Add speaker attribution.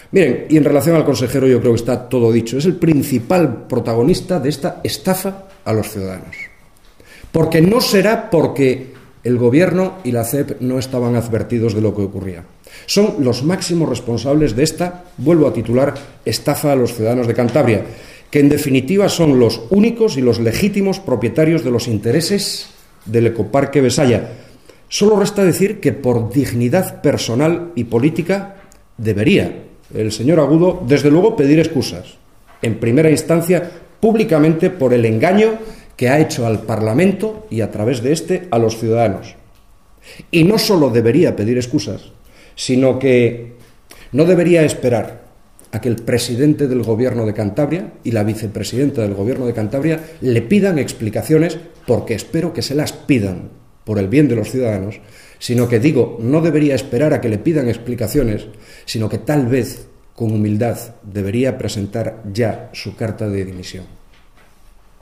Speaker 1: Miren, y en relación al consejero yo creo que está todo dicho. Es el principal protagonista de esta estafa a los ciudadanos. Porque no será porque el Gobierno y la CEP no estaban advertidos de lo que ocurría. Son los máximos responsables de esta, vuelvo a titular, estafa a los ciudadanos de Cantabria, que en definitiva son los únicos y los legítimos propietarios de los intereses del ecoparque Besaya. Solo resta decir que por dignidad personal y política debería el señor Agudo, desde luego, pedir excusas, en primera instancia, públicamente, por el engaño que ha hecho al Parlamento y, a través de este, a los ciudadanos. Y no solo debería pedir excusas, sino que no debería esperar a que el presidente del Gobierno de Cantabria y la vicepresidenta del Gobierno de Cantabria le pidan explicaciones, porque espero que se las pidan por el bien de los ciudadanos, sino que digo, no debería esperar a que le pidan explicaciones, sino que tal vez, con humildad, debería presentar ya su carta de dimisión.